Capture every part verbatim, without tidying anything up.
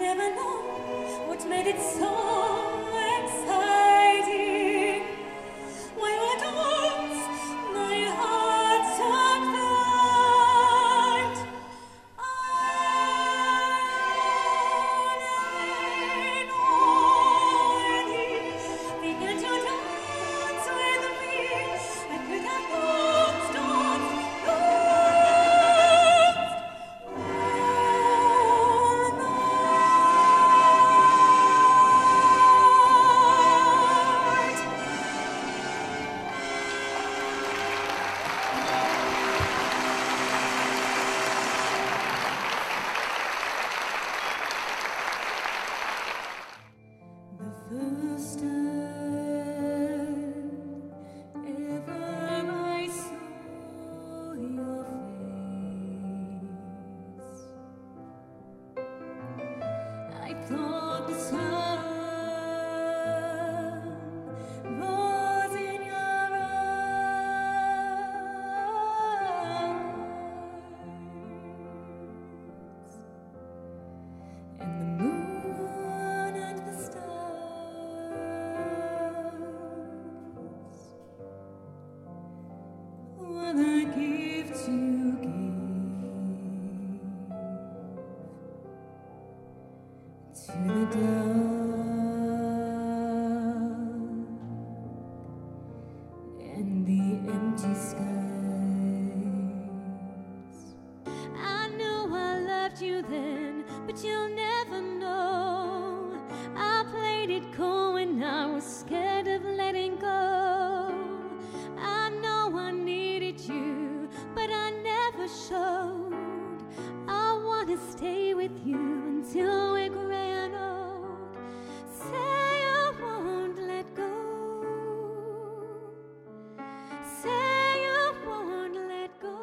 never know what made it so exciting. While I danced, my heart took flight. I began to dance with me. I could have danced, danced, danced all night. The first time ever I saw your face, I thought the sun was in your eyes, and the moon and the stars were the gifts you gave to the dark and the empty skies. I knew I loved you then, but you'll never know. I played it cool when I was scared of letting go. I know I needed you, but I never showed. I wanna stay with you until we're gray and old. Say you won't let go. Say you won't let go.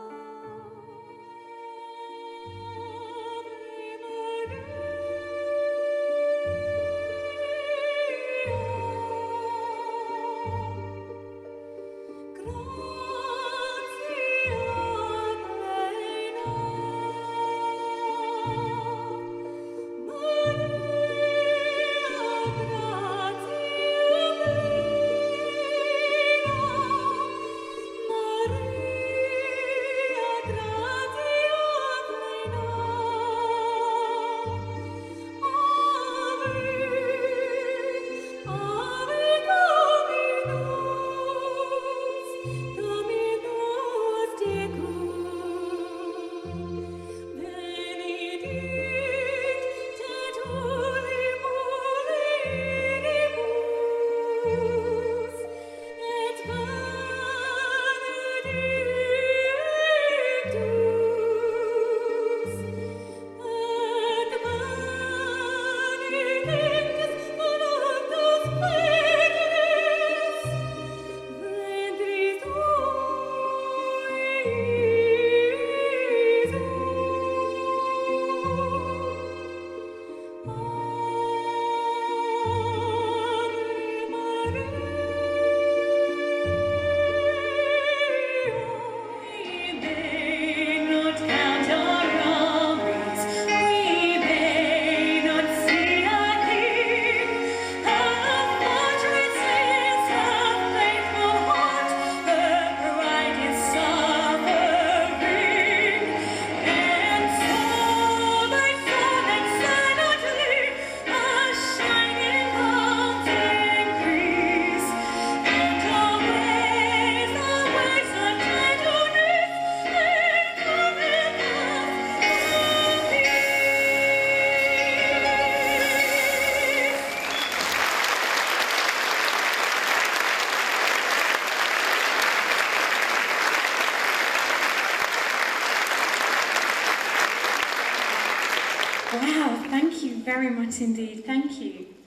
Wow, thank you very much indeed. Thank you.